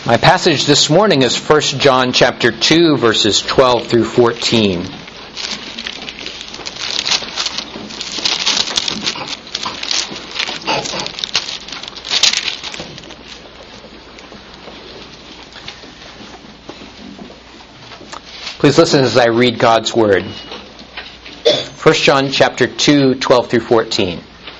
My passage this morning is 1 John chapter 2, verses 12 through 14. Please listen as I read God's Word. 1 John chapter 2, 12 through 14.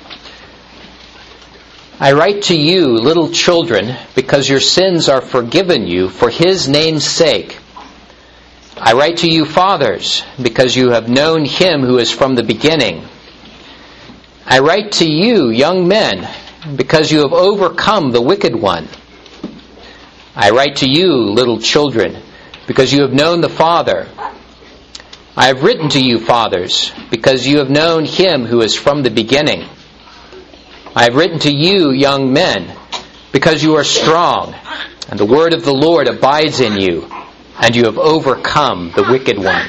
I write to you, little children, because your sins are forgiven you for His name's sake. I write to you, fathers, because you have known Him who is from the beginning. I write to you, young men, because you have overcome the wicked one. I write to you, little children, because you have known the Father. I have written to you, fathers, because you have known Him who is from the beginning. I have written to you, young men, because you are strong, and the word of the Lord abides in you, and you have overcome the wicked one.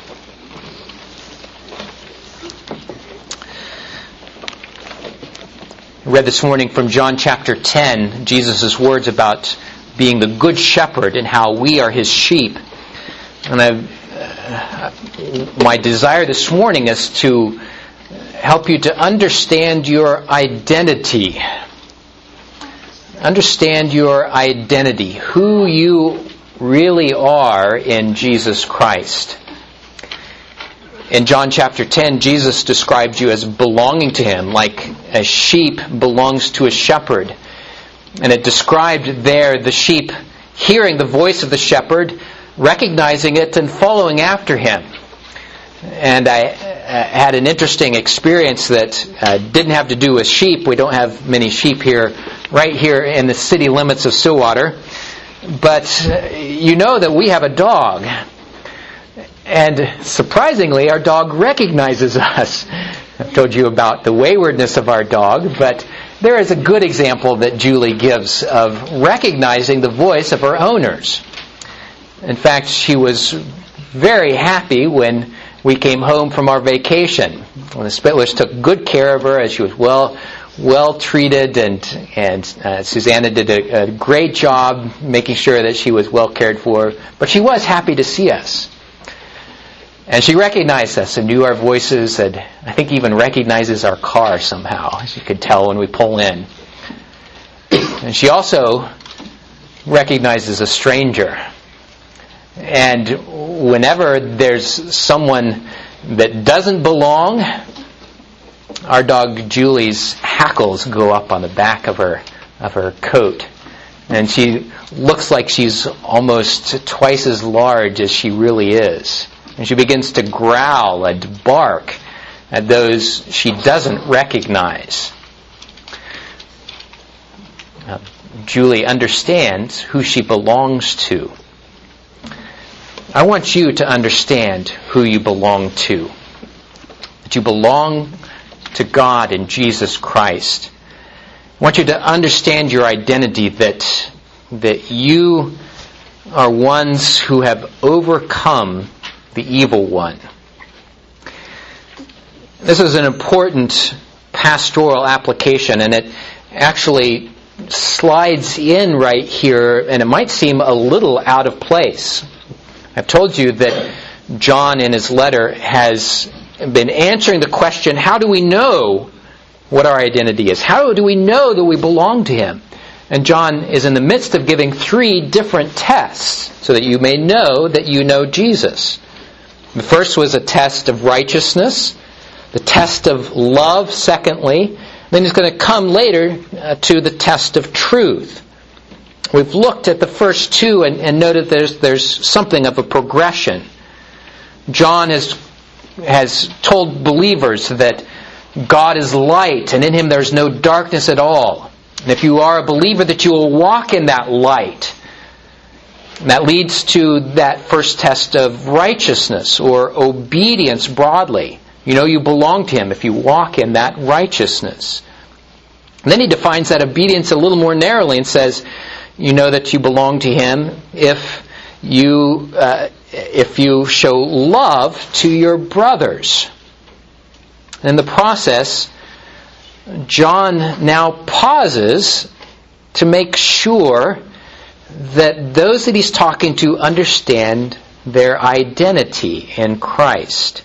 I read this morning from John chapter 10, Jesus' words about being the good shepherd and how we are His sheep. And my desire this morning is to help you to understand your identity. Understand your identity, who you really are in Jesus Christ. In John chapter 10, Jesus describes you as belonging to Him, like a sheep belongs to a shepherd. And it described there the sheep hearing the voice of the shepherd, recognizing it, and following after Him. And I had an interesting experience that didn't have to do with sheep. We don't have many sheep here, right here in the city limits of Stillwater. But you know that we have a dog. And surprisingly, our dog recognizes us. I've told you about the waywardness of our dog, but there is a good example that Julie gives of recognizing the voice of her owners. In fact, she was very happy when we came home from our vacation. When the Spitlers took good care of her, as she was well treated, and Susanna did a great job making sure that she was well cared for. But she was happy to see us. And she recognized us and knew our voices, and I think even recognizes our car somehow, as you could tell when we pull in. And she also recognizes a stranger. And whenever there's someone that doesn't belong, our dog Julie's hackles go up on the back of her coat. And she looks like she's almost twice as large as she really is. And she begins to growl and bark at those she doesn't recognize. Julie understands who she belongs to. I want you to understand who you belong to. That you belong to God in Jesus Christ. I want you to understand your identity, that you are ones who have overcome the evil one. This is an important pastoral application, and it actually slides in right here, and it might seem a little out of place. I've told you that John in his letter has been answering the question, how do we know what our identity is? How do we know that we belong to Him? And John is in the midst of giving 3 different tests so that you may know that you know Jesus. The first was a test of righteousness, the test of love, secondly. Then he's going to come later to the test of truth. We've looked at the first 2 and noted there's something of a progression. John has told believers that God is light, and in Him there's no darkness at all. And if you are a believer, that you will walk in that light. And that leads to that first test of righteousness or obedience broadly. You know you belong to Him if you walk in that righteousness. And then he defines that obedience a little more narrowly and says, you know that you belong to Him if you show love to your brothers. In the process, John now pauses to make sure that those that he's talking to understand their identity in Christ.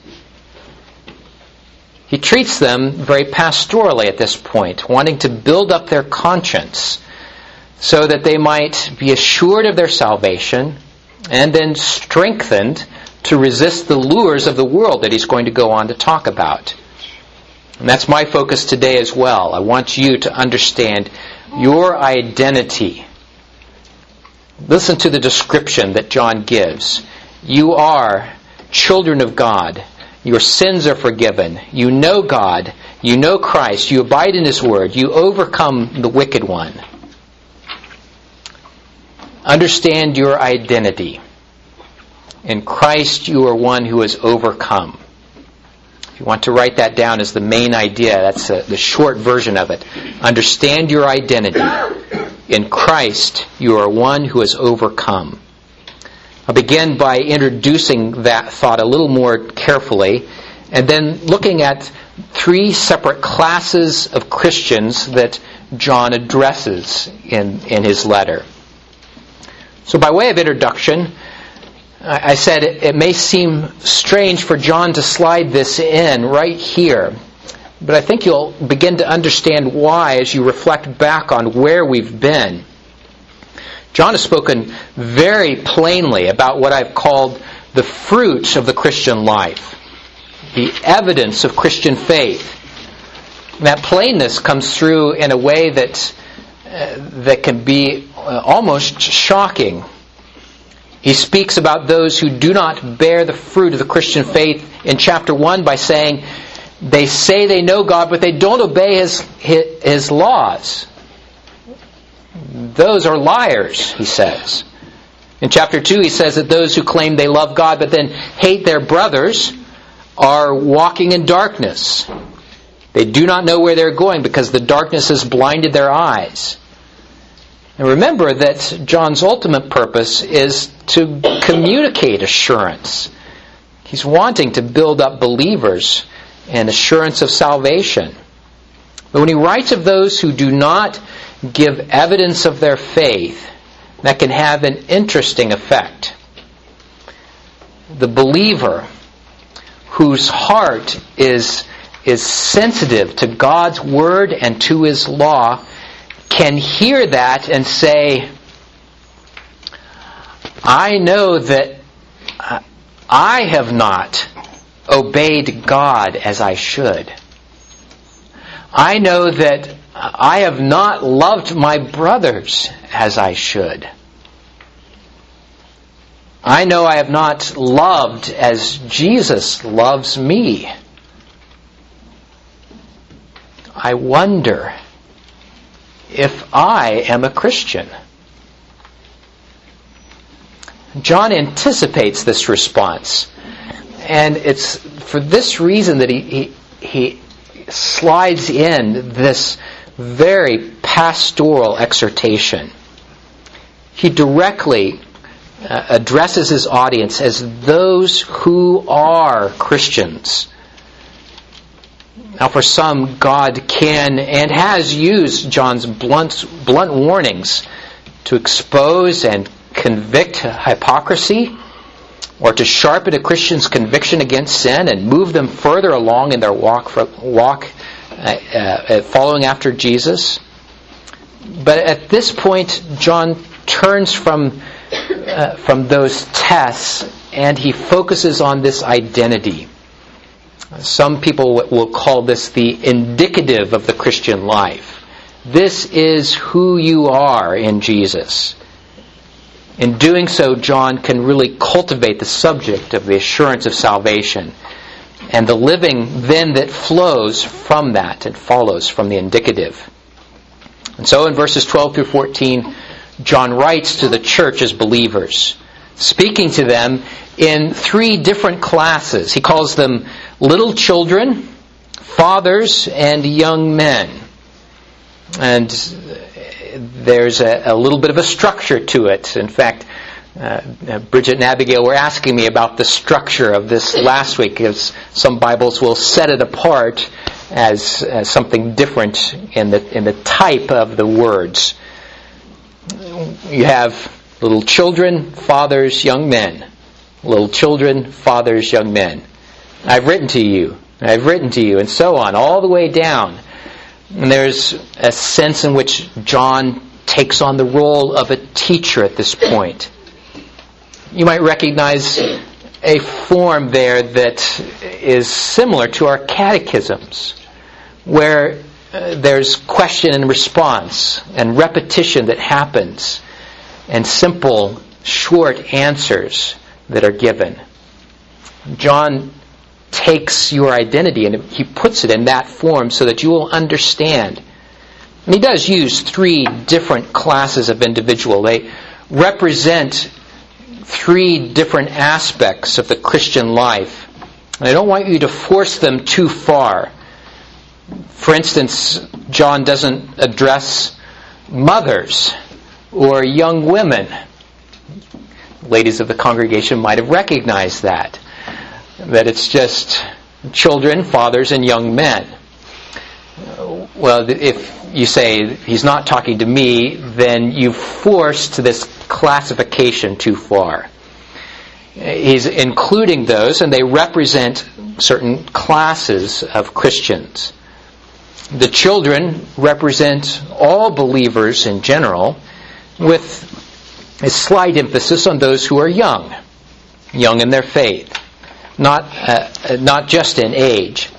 He treats them very pastorally at this point, wanting to build up their conscience so that they might be assured of their salvation and then strengthened to resist the lures of the world that he's going to go on to talk about. And that's my focus today as well. I want you to understand your identity. Listen to the description that John gives. You are children of God. Your sins are forgiven. You know God. You know Christ. You abide in His Word. You overcome the wicked one. Understand your identity. In Christ you are one who has overcome. If you want to write that down as the main idea, that's the short version of it. Understand your identity. In Christ you are one who has overcome. I'll begin by introducing that thought a little more carefully, and then looking at three separate classes of Christians that John addresses in his letter. So by way of introduction, I said it may seem strange for John to slide this in right here, but I think you'll begin to understand why as you reflect back on where we've been. John has spoken very plainly about what I've called the fruits of the Christian life, the evidence of Christian faith. That plainness comes through in a way that can be almost shocking. He speaks about those who do not bear the fruit of the Christian faith in chapter 1 by saying, they say they know God, but they don't obey His laws. Those are liars, he says. In chapter 2, he says that those who claim they love God but then hate their brothers are walking in darkness. They do not know where they're going because the darkness has blinded their eyes. And remember that John's ultimate purpose is to communicate assurance. He's wanting to build up believers in assurance of salvation. But when he writes of those who do not give evidence of their faith, that can have an interesting effect. The believer whose heart is sensitive to God's Word and to His law can hear that and say, I know that I have not obeyed God as I should. I know that I have not loved my brothers as I should. I know I have not loved as Jesus loves me. I wonder if I am a Christian. John anticipates this response. And it's for this reason that he slides in this very pastoral exhortation. He directly addresses his audience as those who are Christians. Now, for some, God can and has used John's blunt warnings to expose and convict hypocrisy, or to sharpen a Christian's conviction against sin and move them further along in their walk following after Jesus. But at this point, John turns from those tests and he focuses on this identity. Some people will call this the indicative of the Christian life. This is who you are in Jesus. In doing so, John can really cultivate the subject of the assurance of salvation and the living then that flows from that and follows from the indicative. And so in verses 12 through 14, John writes to the church as believers, speaking to them in three different classes. He calls them little children, fathers, and young men. And there's a little bit of a structure to it. In fact, Bridget and Abigail were asking me about the structure of this last week, because some Bibles will set it apart as something different in the type of the words. You have Little children, fathers, young men. Little children, fathers, young men. I've written to you, and so on, all the way down. And there's a sense in which John takes on the role of a teacher at this point. You might recognize a form there that is similar to our catechisms, where there's question and response and repetition that happens, and simple, short answers that are given. John takes your identity and he puts it in that form so that you will understand. And he does use 3 different classes of individual. They represent 3 different aspects of the Christian life. And I don't want you to force them too far. For instance, John doesn't address mothers or young women. Ladies of the congregation might have recognized that it's just children, fathers, and young men. Well, if you say he's not talking to me, then you've forced this classification too far. He's including those, and they represent certain classes of Christians. The children represent all believers in general, with a slight emphasis on those who are young in their faith, not just in age.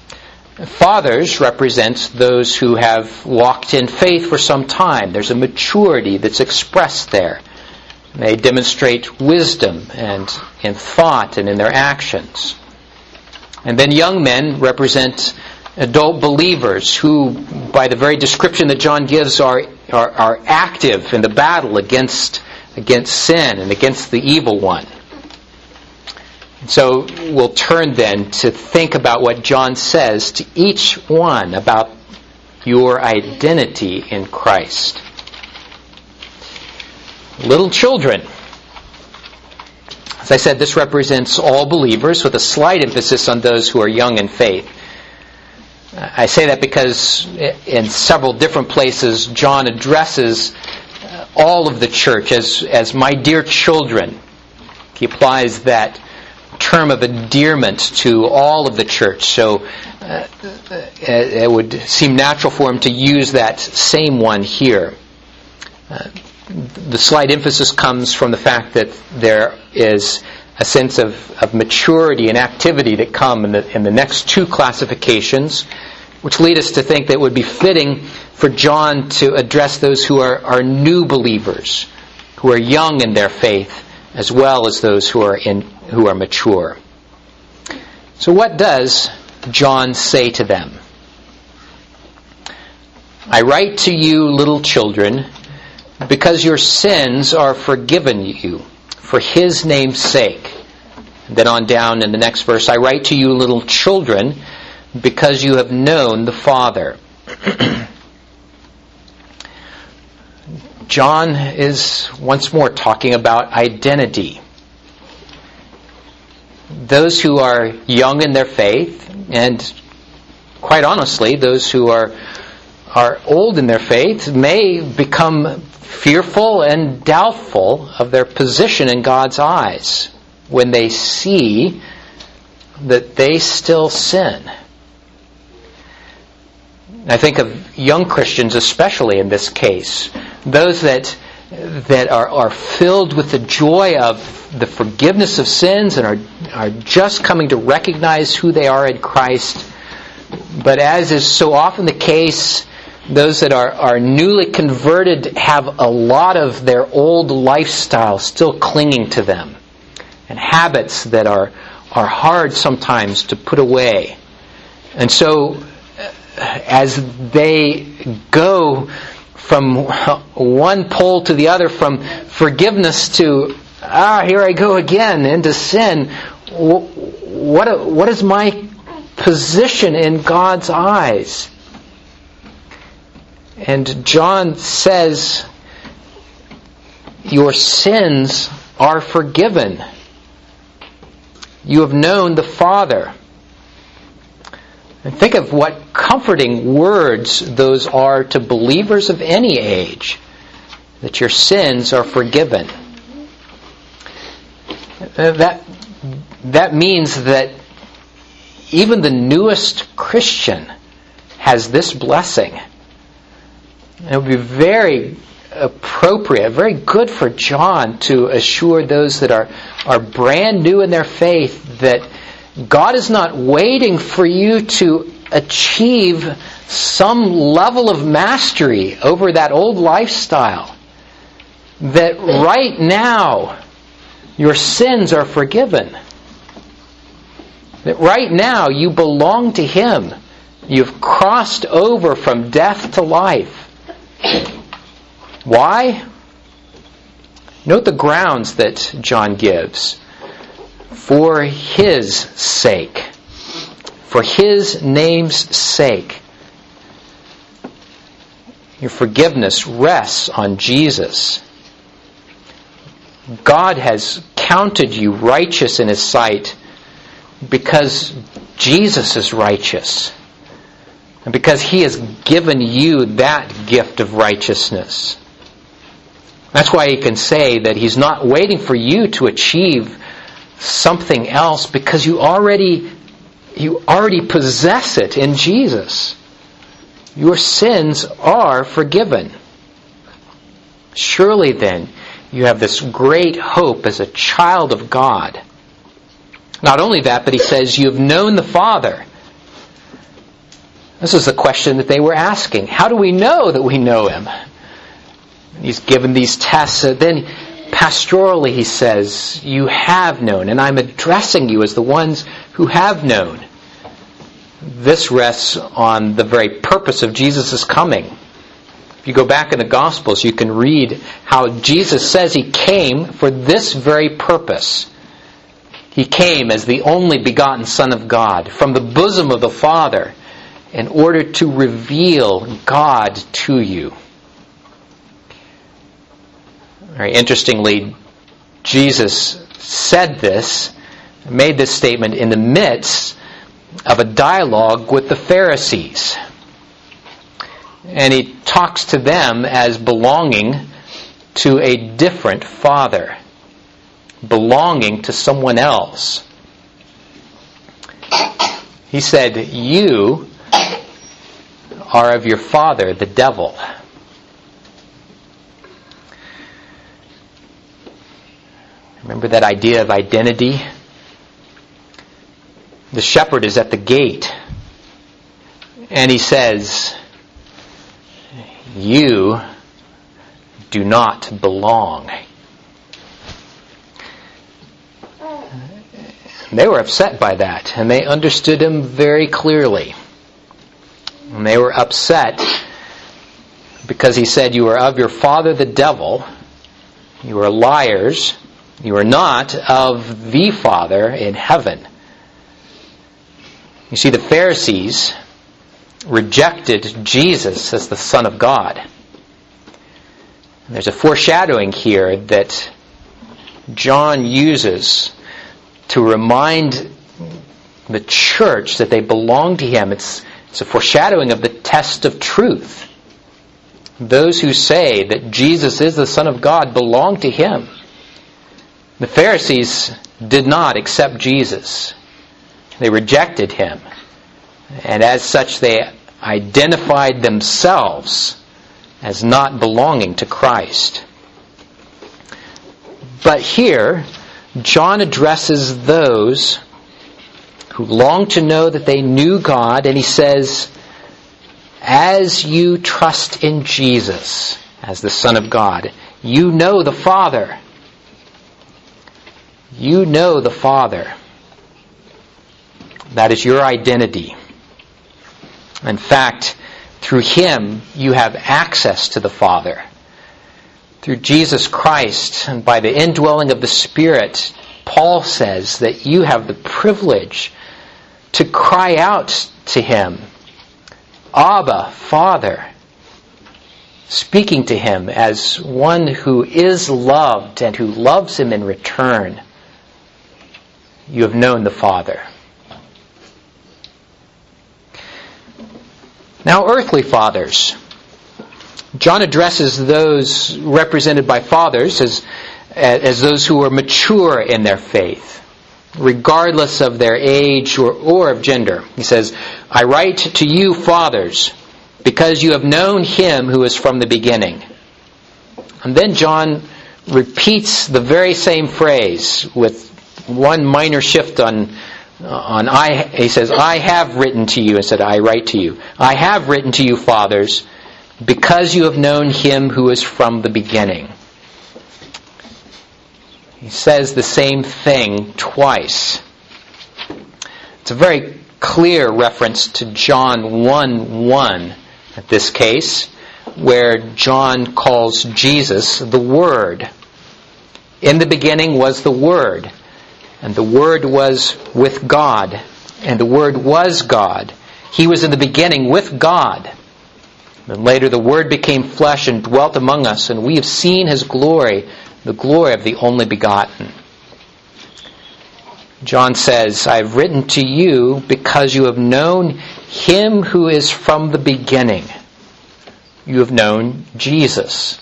Fathers represent those who have walked in faith for some time. There's a maturity that's expressed there. They demonstrate wisdom and in thought and in their actions. And then young men represent adult believers who, by the very description that John gives, are active in the battle against sin and against the evil one. So we'll turn then to think about what John says to each one about your identity in Christ. Little children. As I said, this represents all believers with a slight emphasis on those who are young in faith. I say that because in several different places John addresses all of the church as my dear children. He applies that term of endearment to all of the church. So it would seem natural for him to use that same one here. The slight emphasis comes from the fact that there is a sense of maturity and activity that come in the next 2 classifications, which lead us to think that it would be fitting for John to address those who are new believers, who are young in their faith, as well as those who are mature. So what does John say to them? I write to you, little children, because your sins are forgiven you for His name's sake. And then on down in the next verse, I write to you, little children, because you have known the Father. John is once more talking about identity. Those who are young in their faith, and quite honestly, those who are old in their faith, may become fearful and doubtful of their position in God's eyes when they see that they still sin. I think of young Christians especially in this case. Those that are filled with the joy of the forgiveness of sins and are just coming to recognize who they are in Christ. But as is so often the case, those that are newly converted have a lot of their old lifestyle still clinging to them, and habits that are hard sometimes to put away. And so as they go from one pole to the other, from forgiveness to, here I go again, into sin, what is my position in God's eyes? And John says, your sins are forgiven. You have known the Father. And think of what comforting words those are to believers of any age. that your sins are forgiven. That means that even the newest Christian has this blessing. It would be very appropriate, very good for John to assure those that are brand new in their faith that God is not waiting for you to achieve some level of mastery over that old lifestyle. That right now your sins are forgiven. That right now you belong to Him. You've crossed over from death to life. Why? Note the grounds that John gives. For His sake. For His name's sake. Your forgiveness rests on Jesus. God has counted you righteous in His sight because Jesus is righteous. And because He has given you that gift of righteousness. That's why He can say that He's not waiting for you to achieve something else, because you already possess it in Jesus. Your sins are forgiven. Surely then, you have this great hope as a child of God. Not only that, but He says, you have known the Father. This is the question that they were asking. How do we know that we know Him? He's given these tests. Then pastorally He says, you have known, and I'm addressing you as the ones who have known. This rests on the very purpose of Jesus' coming. If you go back in the Gospels, you can read how Jesus says He came for this very purpose. He came as the only begotten Son of God, from the bosom of the Father, in order to reveal God to you. Very interestingly, Jesus said this, made this statement in the midst of a dialogue with the Pharisees. And He talks to them as belonging to a different Father, belonging to someone else. He said, you are of your father, the devil. Remember that idea of identity? The shepherd is at the gate, and he says, you do not belong. They were upset by that, and they understood Him very clearly. And they were upset because He said, you are of your father the devil, you are liars, you are not of the Father in heaven. You see, the Pharisees rejected Jesus as the Son of God. And there's a foreshadowing here that John uses to remind the church that they belong to Him. It's a foreshadowing of the test of truth. Those who say that Jesus is the Son of God belong to Him. The Pharisees did not accept Jesus. They rejected Him. And as such, they identified themselves as not belonging to Christ. But here, John addresses those who long to know that they knew God, and he says, as you trust in Jesus as the Son of God, you know the Father. You know the Father. That is your identity. In fact, through Him, you have access to the Father. Through Jesus Christ, and by the indwelling of the Spirit, Paul says that you have the privilege to cry out to Him, Abba, Father, speaking to Him as one who is loved and who loves Him in return. You have known the Father. Now, earthly fathers, John addresses those represented by fathers as those who are mature in their faith, regardless of their age or of gender. He says, I write to you, fathers, because you have known him who is from the beginning. And then John repeats the very same phrase with one minor shift on I. He says, I have written to you, instead of I write to you. I have written to you, fathers, because you have known him who is from the beginning. He says the same thing twice. It's a very clear reference to John 1:1 in this case, where John calls Jesus the Word. In the beginning was the Word, and the Word was with God, and the Word was God. He was in the beginning with God. And later the Word became flesh and dwelt among us, and we have seen his glory, the glory of the only begotten. John says, I have written to you because you have known him who is from the beginning. You have known Jesus.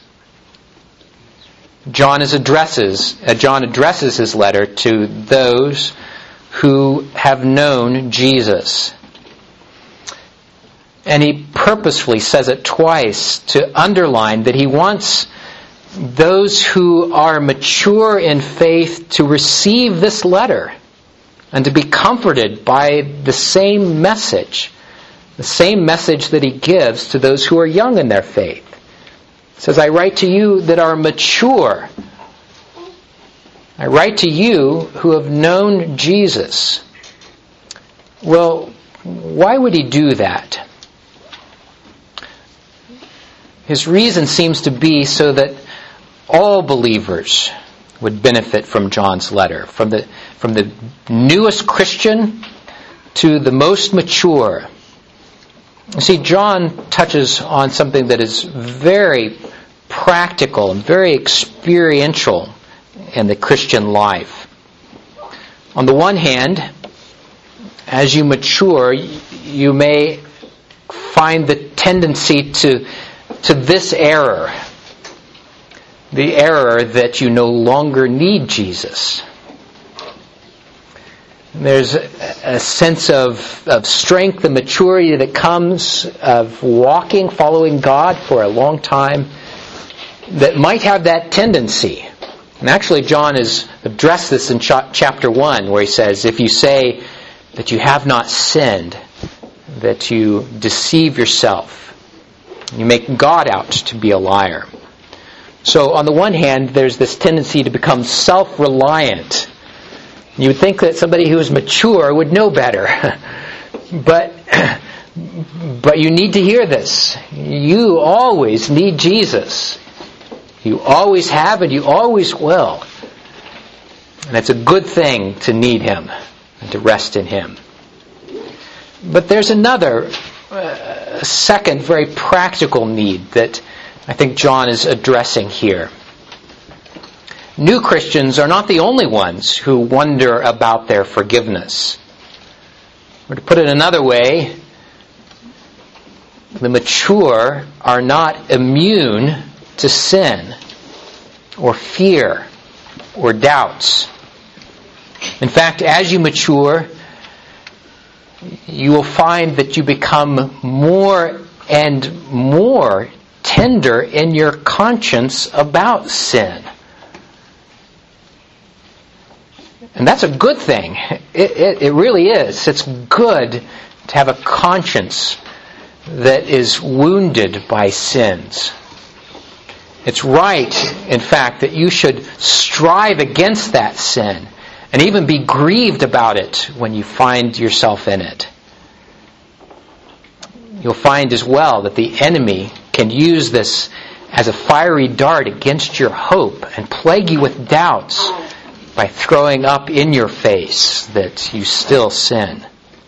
John addresses his letter to those who have known Jesus. And he purposefully says it twice to underline that he wants those who are mature in faith to receive this letter and to be comforted by the same message that he gives to those who are young in their faith. He says, I write to you that are mature. I write to you who have known Jesus. Well, why would he do that? His reason seems to be so that all believers would benefit from John's letter, from the newest Christian to the most mature. You see, John touches on something that is very practical and very experiential in the Christian life. On the one hand, as you mature, you may find the tendency to this error. The error that you no longer need Jesus. There's a sense of strength and maturity that comes of walking, following God for a long time that might have that tendency. And actually John has addressed this in chapter 1 where he says, if you say that you have not sinned, that you deceive yourself. You make God out to be a liar. So on the one hand, there's this tendency to become self-reliant. You would think that somebody who is mature would know better. But you need to hear this. You always need Jesus. You always have and you always will. And it's a good thing to need him and to rest in him. But there's another, second, very practical need that I think John is addressing here. New Christians are not the only ones who wonder about their forgiveness. Or to put it another way, the mature are not immune to sin or fear or doubts. In fact, as you mature, you will find that you become more and more tender in your conscience about sin. And that's a good thing. It really is. It's good to have a conscience that is wounded by sins. It's right, in fact, that you should strive against that sin and even be grieved about it when you find yourself in it. You'll find as well that the enemy can use this as a fiery dart against your hope and plague you with doubts by throwing up in your face that you still sin.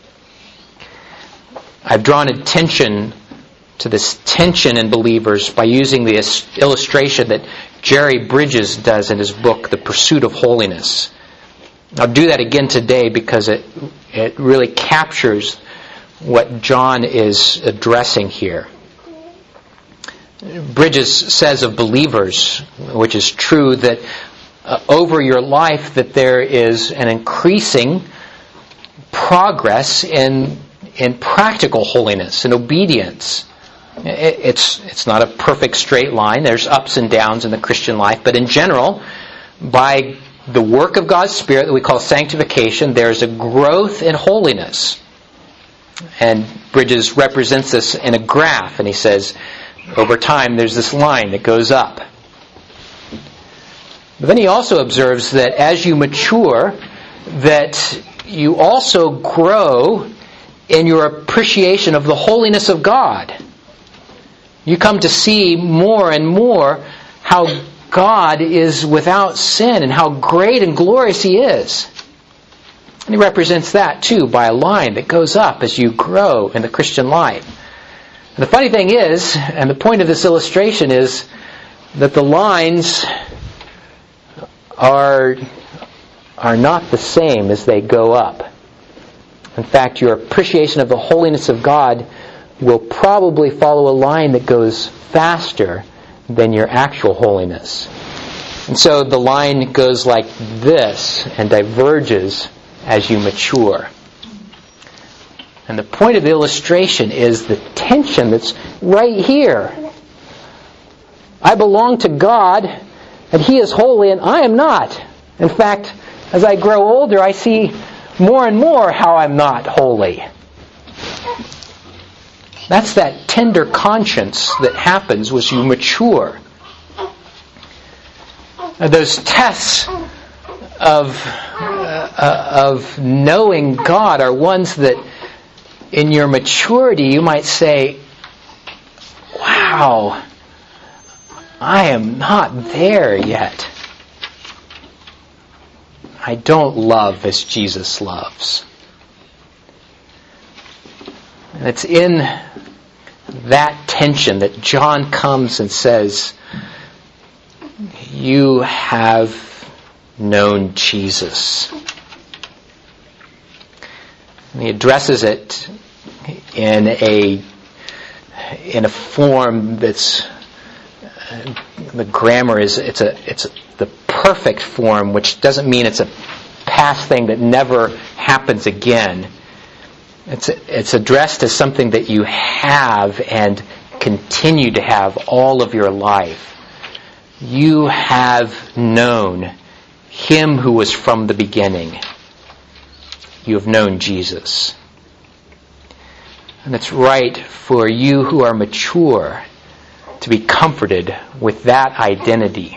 I've drawn attention to this tension in believers by using the illustration that Jerry Bridges does in his book, The Pursuit of Holiness. I'll do that again today because it really captures what John is addressing here. Bridges says of believers, which is true, that over your life that there is an increasing progress in practical holiness and obedience. It's not a perfect straight line. There's ups and downs in the Christian life, but in general, by the work of God's Spirit that we call sanctification, there's a growth in holiness. And Bridges represents this in a graph, and he says, over time there's this line that goes up. But then he also observes that as you mature, that you also grow in your appreciation of the holiness of God. You come to see more and more how God is without sin and how great and glorious He is. And He represents that too by a line that goes up as you grow in the Christian life. And the funny thing is, and the point of this illustration is, that the lines are not the same as they go up. In fact, your appreciation of the holiness of God will probably follow a line that goes faster than your actual holiness. And so the line goes like this and diverges as you mature. And the point of the illustration is the tension that's right here. I belong to God, and He is holy, and I am not. In fact, as I grow older, I see more and more how I'm not holy. That's that tender conscience that happens as you mature. Those tests of knowing God are ones that in your maturity you might say, wow, I am not there yet. I don't love as Jesus loves. And it's in that tension that John comes and says, you have known Jesus. And he addresses it in a form that's, the grammar is, it's the perfect form, which doesn't mean it's a past thing that never happens again. It's addressed as something that you have and continue to have all of your life. You have known Him who was from the beginning. You have known Jesus. And it's right for you who are mature to be comforted with that identity.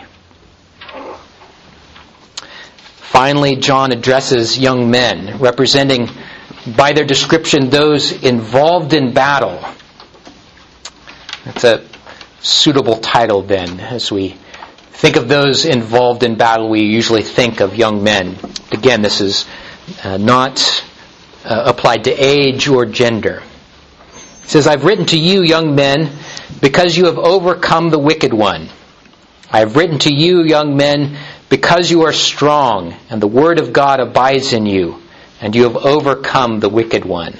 Finally, John addresses young men, representing by their description those involved in battle. That's a suitable title then. As we think of those involved in battle, we usually think of young men. Again, this is not applied to age or gender. It says, I've written to you, young men, because you have overcome the wicked one. I have written to you, young men, because you are strong, and the word of God abides in you, and you have overcome the wicked one.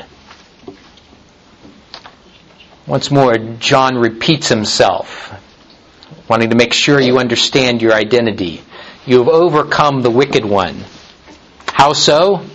Once more, John repeats himself, wanting to make sure you understand your identity. You have overcome the wicked one. How so?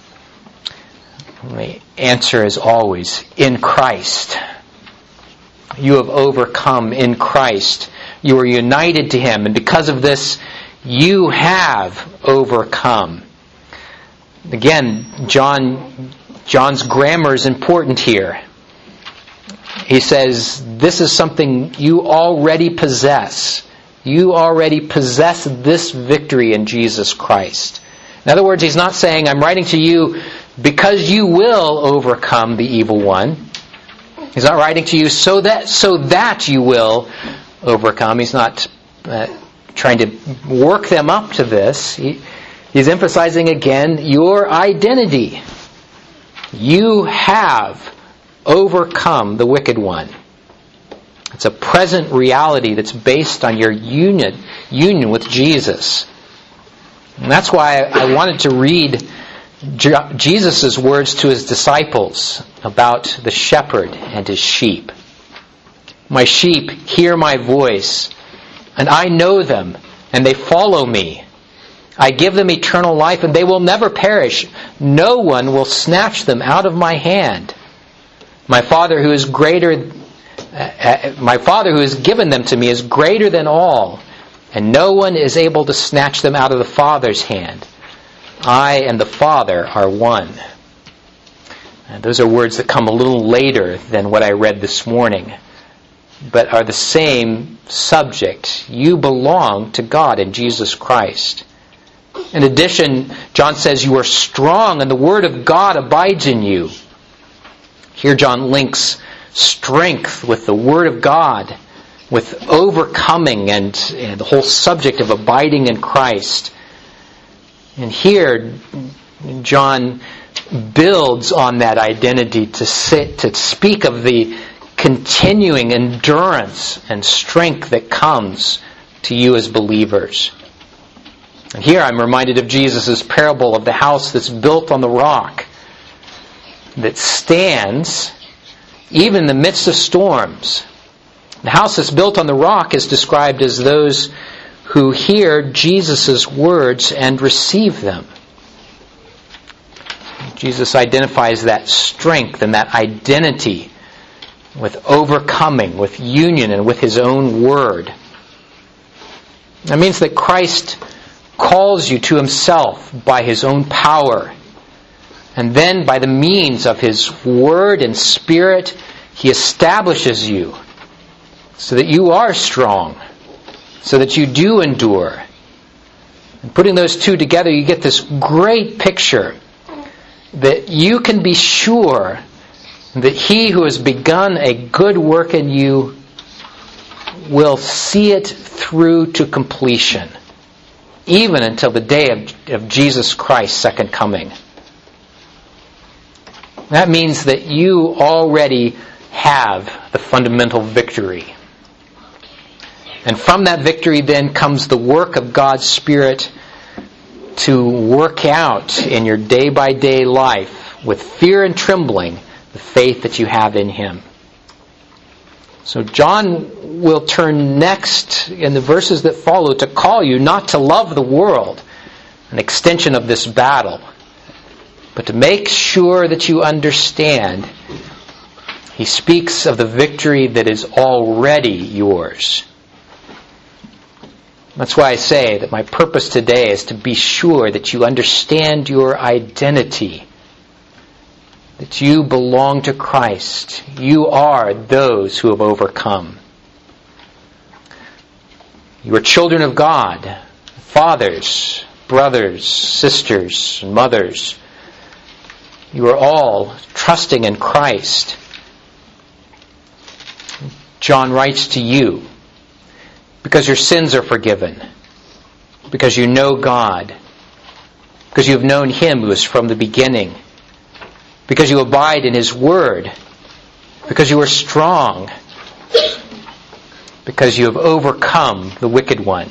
The answer is always, in Christ. You have overcome in Christ. You are united to Him, and because of this, you have overcome. Again, John's grammar is important here. He says, this is something you already possess. You already possess this victory in Jesus Christ. In other words, he's not saying, I'm writing to you because you will overcome the evil one. He's not writing to you so that you will overcome. He's not trying to work them up to this. He's emphasizing again your identity. You have overcome the wicked one. It's a present reality that's based on your union with Jesus. And that's why I wanted to read Jesus' words to His disciples about the shepherd and his sheep. My sheep hear my voice, and I know them, and they follow me. I give them eternal life, and they will never perish. No one will snatch them out of my hand. My Father who has given them to me is greater than all, and no one is able to snatch them out of the Father's hand. I and the Father are one. And those are words that come a little later than what I read this morning, but are the same subject. You belong to God in Jesus Christ. In addition, John says you are strong and the Word of God abides in you. Here John links strength with the Word of God, with overcoming and the whole subject of abiding in Christ. And here John builds on that identity to speak of the continuing endurance and strength that comes to you as believers. And here I'm reminded of Jesus' parable of the house that's built on the rock, that stands even in the midst of storms. The house that's built on the rock is described as those who hear Jesus' words and receive them. Jesus identifies that strength and that identity with overcoming, with union, and with His own Word. That means that Christ calls you to Himself by His own power, and then by the means of His Word and Spirit, He establishes you so that you are strong, so that you do endure. And putting those two together, you get this great picture that you can be sure that He who has begun a good work in you will see it through to completion, even until the day of Jesus Christ's second coming. That means that you already have the fundamental victory. And from that victory then comes the work of God's Spirit to work out in your day-by-day life with fear and trembling the faith that you have in Him. So John will turn next in the verses that follow to call you not to love the world, an extension of this battle, but to make sure that you understand. He speaks of the victory that is already yours. That's why I say that my purpose today is to be sure that you understand your identity, that you belong to Christ. You are those who have overcome. You are children of God, fathers, brothers, sisters, and mothers. You are all trusting in Christ. John writes to you because your sins are forgiven, because you know God, because you have known Him who is from the beginning, because you abide in His Word, because you are strong, because you have overcome the wicked one.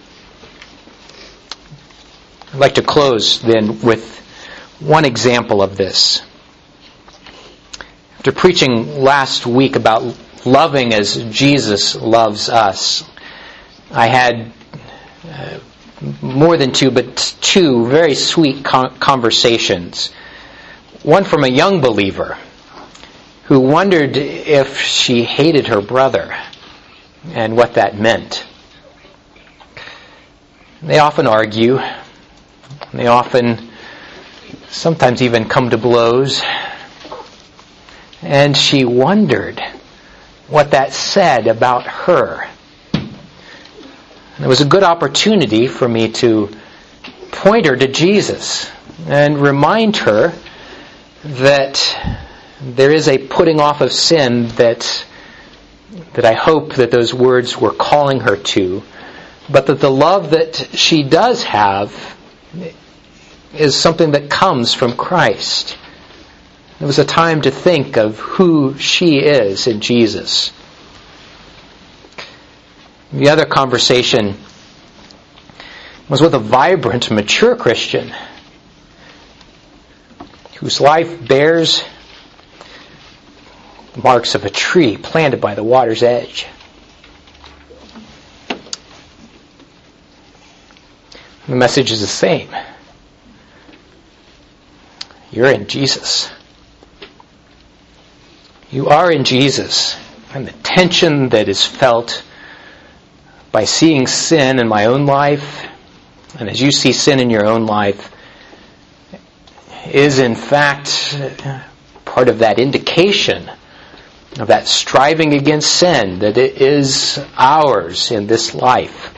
I'd like to close then with one example of this. After preaching last week about loving as Jesus loves us, I had more than two, but two very sweet conversations. One from a young believer who wondered if she hated her brother and what that meant. They often argue. They often, sometimes even come to blows. And she wondered what that said about her. And it was a good opportunity for me to point her to Jesus and remind her that there is a putting off of sin that I hope that those words were calling her to, but that the love that she does have is something that comes from Christ. It was a time to think of who she is in Jesus. The other conversation was with a vibrant, mature Christian whose life bears the marks of a tree planted by the water's edge. The message is the same. You're in Jesus. You are in Jesus. And the tension that is felt by seeing sin in my own life, and as you see sin in your own life, is in fact part of that indication of that striving against sin, that it is ours in this life.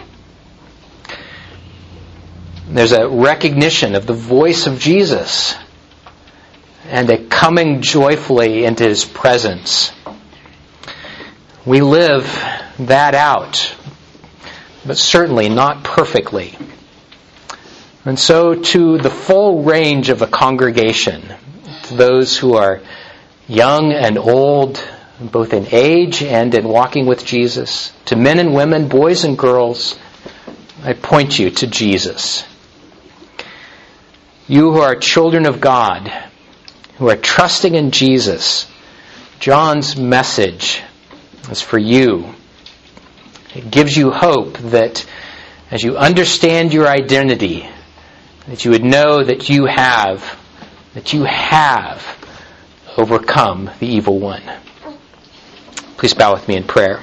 There's a recognition of the voice of Jesus and a coming joyfully into His presence. We live that out, but certainly not perfectly. And so to the full range of a congregation, to those who are young and old, both in age and in walking with Jesus, to men and women, boys and girls, I point you to Jesus. You who are children of God, who are trusting in Jesus, John's message is for you. It gives you hope that as you understand your identity, that you would know that you have overcome the evil one. Please bow with me in prayer.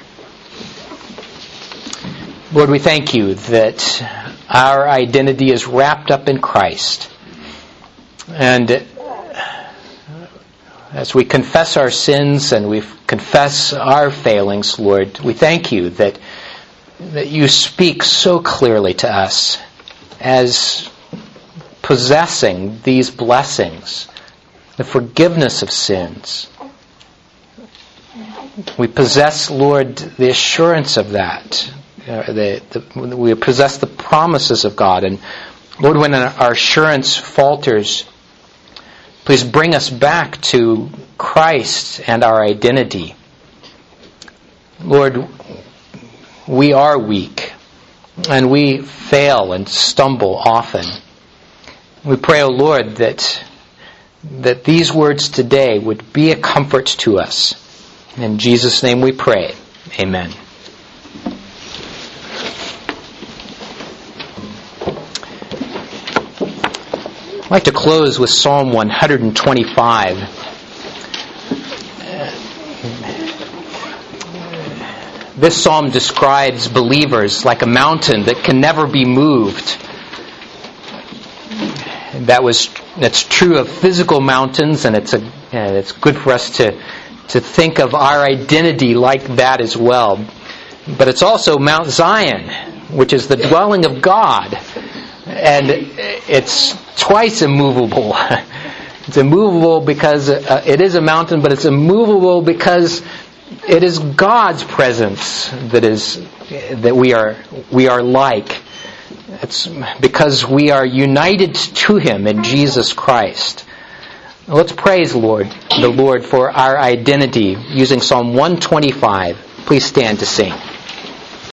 Lord, we thank you that our identity is wrapped up in Christ. And as we confess our sins and we confess our failings, Lord, we thank you that you speak so clearly to us as possessing these blessings, the forgiveness of sins. We possess, Lord, the assurance of that. We possess the promises of God. And Lord, when our assurance falters, please bring us back to Christ and our identity. Lord, we are weak, and we fail and stumble often. We pray, O Lord, that these words today would be a comfort to us. In Jesus' name we pray. Amen. I'd like to close with Psalm 125. This psalm describes believers like a mountain that can never be moved. That's true of physical mountains, and it's good for us to think of our identity like that as well. But it's also Mount Zion, which is the dwelling of God, and it's twice immovable. It's immovable because it is a mountain, but it's immovable because it is God's presence that we are like. It's because we are united to Him in Jesus Christ. Let's praise the Lord for our identity using Psalm 125. Please stand to sing.